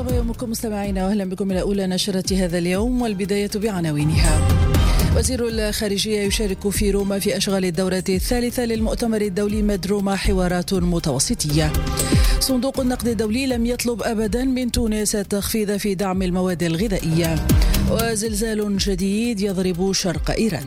طاب يومكم مستمعينا، واهلا بكم الى اولى نشرة هذا اليوم، والبداية بعناوينها. وزير الخارجية يشارك في روما في أشغال الدورة الثالثة للمؤتمر الدولي مد روما حوارات متوسطية. صندوق النقد الدولي لم يطلب أبدا من تونس التخفيض في دعم المواد الغذائية. وزلزال جديد يضرب شرق إيران.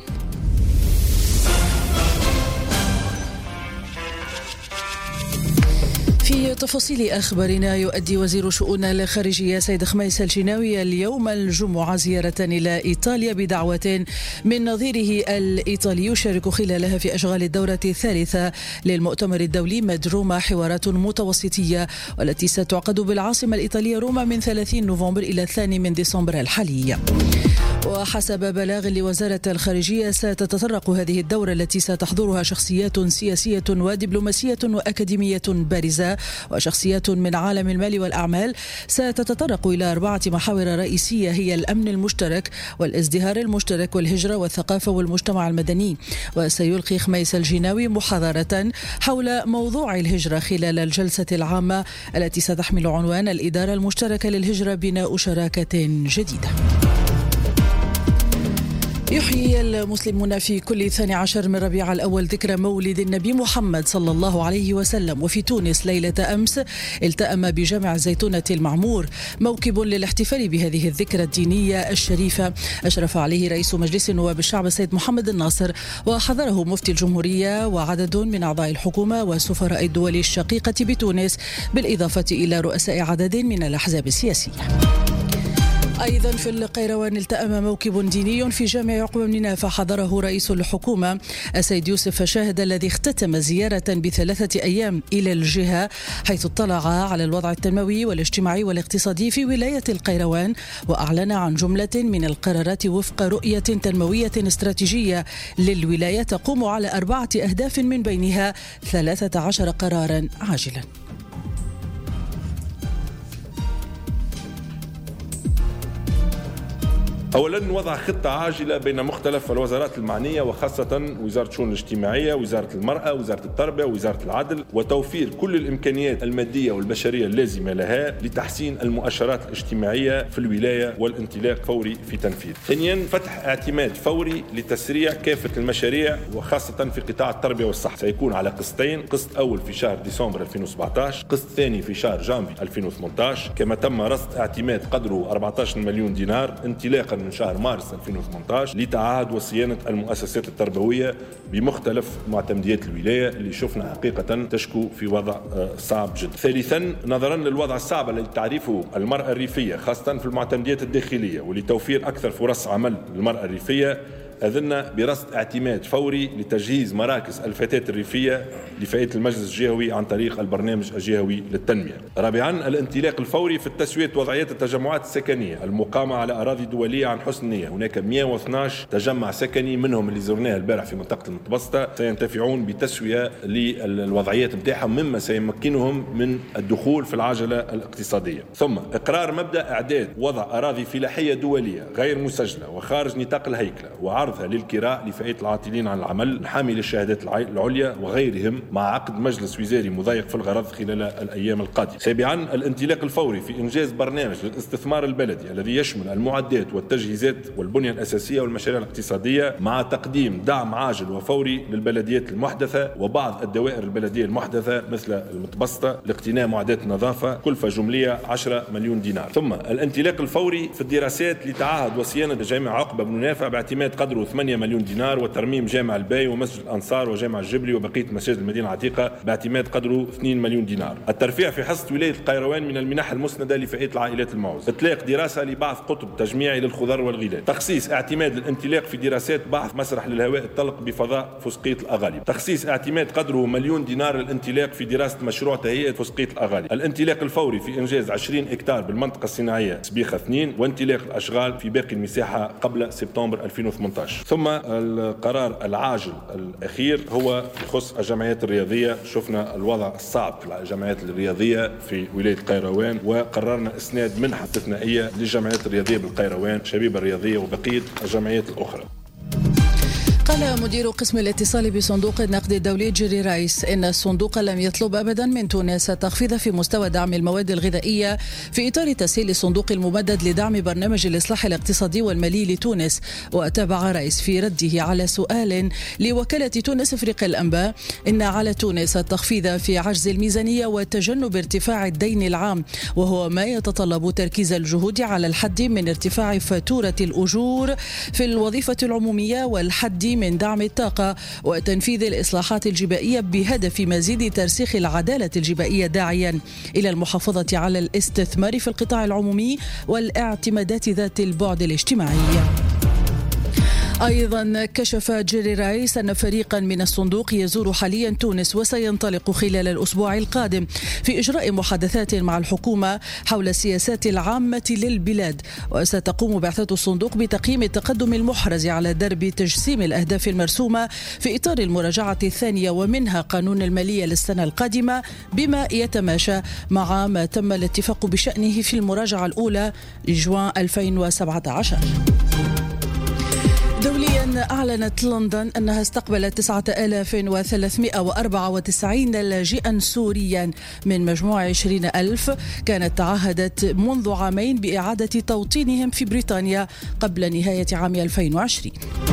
في تفاصيل أخبارنا، يؤدي وزير شؤون الخارجية سيد خميس الجناوي اليوم الجمعة زيارة إلى إيطاليا بدعوة من نظيره الإيطالي يشارك خلالها في أشغال الدورة الثالثة للمؤتمر الدولي مد روما حوارات متوسطية، والتي ستعقد بالعاصمة الإيطالية روما من 30 نوفمبر إلى 2 من ديسمبر الحالي. وحسب بلاغ لوزارة الخارجية ستتطرق هذه الدورة التي ستحضرها شخصيات سياسية ودبلوماسية وأكاديمية بارزة وشخصيات من عالم المال والأعمال، ستتطرق إلى 4 محاور رئيسية هي الأمن المشترك والازدهار المشترك والهجرة والثقافة والمجتمع المدني. وسيلقي خميس الجناوي محاضرة حول موضوع الهجرة خلال الجلسة العامة التي ستحمل عنوان الإدارة المشتركة للهجرة بناء شراكة جديدة. يحيي المسلمون في كل 12 من ربيع الأول ذكرى مولد النبي محمد صلى الله عليه وسلم. وفي تونس ليلة أمس التأم بجامع الزيتونة المعمور موكب للاحتفال بهذه الذكرى الدينية الشريفة، أشرف عليه رئيس مجلس نواب الشعب السيد محمد الناصر، وحضره مفتي الجمهورية وعدد من أعضاء الحكومة وسفراء الدول الشقيقة بتونس، بالإضافة إلى رؤساء عدد من الأحزاب السياسية. أيضا في القيروان التأم موكب ديني في جامع عقبة بن نافع، حضره رئيس الحكومة السيد يوسف شاهد، الذي اختتم زيارة ب3 أيام إلى الجهة، حيث اطلع على الوضع التنموي والاجتماعي والاقتصادي في ولاية القيروان، وأعلن عن جملة من القرارات وفق رؤية تنموية استراتيجية للولاية تقوم على 4 أهداف، من بينها 13 قرارا عاجلا. أولا، وضع خطة عاجلة بين مختلف الوزارات المعنية، وخاصة وزارة الشؤون الاجتماعية، وزارة المرأة، وزارة التربية، ووزارة العدل، وتوفير كل الإمكانيات المادية والبشرية اللازمة لها لتحسين المؤشرات الاجتماعية في الولاية والانطلاق فوري في تنفيذ. ثانيا، فتح اعتماد فوري لتسريع كافة المشاريع، وخاصة في قطاع التربية والصحة، سيكون على قسطين، قسط أول في شهر ديسمبر 2017، قسط ثاني في شهر جانفي 2018، كما تم رصد اعتماد قدره 14 مليون دينار انطلاقا من شهر مارس 2018 لتعهد وصيانة المؤسسات التربوية بمختلف معتمديات الولاية، اللي شفنا حقيقة تشكو في وضع صعب جدا. ثالثا، نظرا للوضع الصعب الذي تعرفه المرأة الريفية خاصة في المعتمديات الداخلية، ولتوفير أكثر فرص عمل للمرأة الريفية، أذن برصد اعتماد فوري لتجهيز مراكز الفتاة الريفية لفئات المجلس الجهوي عن طريق البرنامج الجهوي للتنمية. رابعا، الانطلاق الفوري في تسوية وضعيات التجمعات السكنية المقامة على أراضي دولية عن حسن نية. هناك 112 تجمع سكني منهم اللي زرناه البارح في منطقة المتوسطة سينتفعون بتسوية للوضعيات متاعهم، مما سيمكنهم من الدخول في العجلة الاقتصادية. ثم إقرار مبدأ إعداد وضع أراضي فلاحية دولية غير مسجلة وخارج نطاق الهيكلة وعرضها للكراء لفئات العاطلين عن العمل حامل الشهادات العليا وغيرهم، مع عقد مجلس وزاري مضيق في الغرض خلال الأيام القادمة. سابعا، الانطلاق الفوري في إنجاز برنامج للاستثمار البلدي الذي يشمل المعدات والتجهيزات والبنية الأساسية والمشاريع الاقتصادية، مع تقديم دعم عاجل وفوري للبلديات المحدثة وبعض الدوائر البلدية المحدثة مثل المتبسطة لاقتناء معدات النظافة، كلفة جملية 10 مليون دينار. ثم الانطلاق الفوري في الدراسات لتعهد وصيانة جامع عقبة بن نافع باعتماد قدره 8 مليون دينار، وترميم جامع الباي ومسجد الأنصار وجامع الجبلي وبقية مساجد المدينة العتيقة باعتماد قدره 2 مليون دينار. الترفيع في حصة ولاية القيروان من المنح المسندة لفئات العائلات المعوزة. إطلاق دراسة لبعث قطب تجميعي للخضر والغلال. تخصيص اعتماد الانطلاق في دراسات بحث مسرح للهواء الطلق بفضاء فسقية الأغالب. تخصيص اعتماد قدره 1,000,000 دينار للانطلاق في دراسة مشروع تهيئة فسقية الأغالب. الانطلاق الفوري في إنجاز 20 هكتار بالمنطقة الصناعية سبيخة 2، وانطلاق الأشغال في باقي المساحة قبل سبتمبر 2018. ثم القرار العاجل الأخير هو يخص الجمعيات الرياضية. شفنا الوضع الصعب في الجمعيات الرياضية في ولاية القيروان، وقررنا إسناد منحة استثنائية للجمعيات الرياضية بالقيروان، شبيبة الرياضية وبقية الجمعيات الأخرى. قال مدير قسم الاتصال بصندوق النقد الدولي جيري رايس إن الصندوق لم يطلب أبدا من تونس التخفيض في مستوى دعم المواد الغذائية في إطار تسهيل الصندوق الممدد لدعم برنامج الإصلاح الاقتصادي والمالي لتونس. وتابع رايس في رده على سؤال لوكالة تونس إفريقيا الأنباء إن على تونس التخفيض في عجز الميزانية وتجنب ارتفاع الدين العام، وهو ما يتطلب تركيز الجهود على الحد من ارتفاع فاتورة الأجور في الوظيفة العمومية والحد من دعم الطاقة وتنفيذ الإصلاحات الجبائية بهدف مزيد ترسيخ العدالة الجبائية، داعيا إلى المحافظة على الاستثمار في القطاع العمومي والاعتمادات ذات البعد الاجتماعي. أيضا كشف جيري رايس أن فريقا من الصندوق يزور حاليا تونس وسينطلق خلال الأسبوع القادم في إجراء محادثات مع الحكومة حول السياسات العامة للبلاد. وستقوم بعثة الصندوق بتقييم التقدم المحرز على درب تجسيم الأهداف المرسومة في إطار المراجعة الثانية ومنها قانون المالية للسنة القادمة، بما يتماشى مع ما تم الاتفاق بشأنه في المراجعة الأولى لجوان 2017. دوليا أعلنت لندن أنها استقبلت 9394 لاجئا سوريا من مجموع 20,000 كانت تعهدت منذ عامين بإعادة توطينهم في بريطانيا قبل نهاية عام 2020.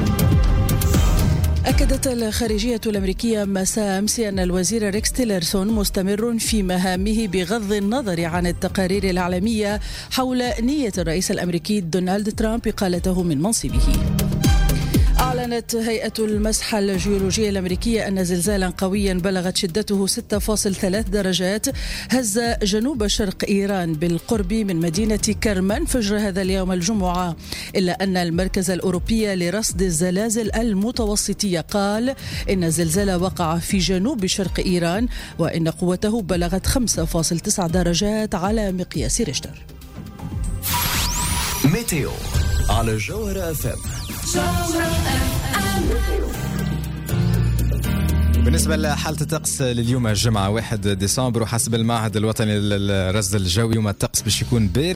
أكدت الخارجية الأمريكية مساء أمس أن الوزير ريكس تيلرسون مستمر في مهامه بغض النظر عن التقارير الإعلامية حول نية الرئيس الأمريكي دونالد ترامب إقالته من منصبه. أعلنت هيئة المسح الجيولوجية الأمريكية أن زلزالا قويا بلغت شدته 6.3 درجات هز جنوب شرق إيران بالقرب من مدينة كرمان فجر هذا اليوم الجمعة، إلا أن المركز الأوروبي لرصد الزلازل المتوسطية قال إن الزلزال وقع في جنوب شرق إيران وإن قوته بلغت 5.9 درجات على مقياس ريشتر. ميتيو على جوهرة FM. بالنسبة لحالة الطقس لليوم الجمعة 1 ديسمبر وحسب المعهد الوطني للرصد الجوي، يوم الطقس باش يكون بارد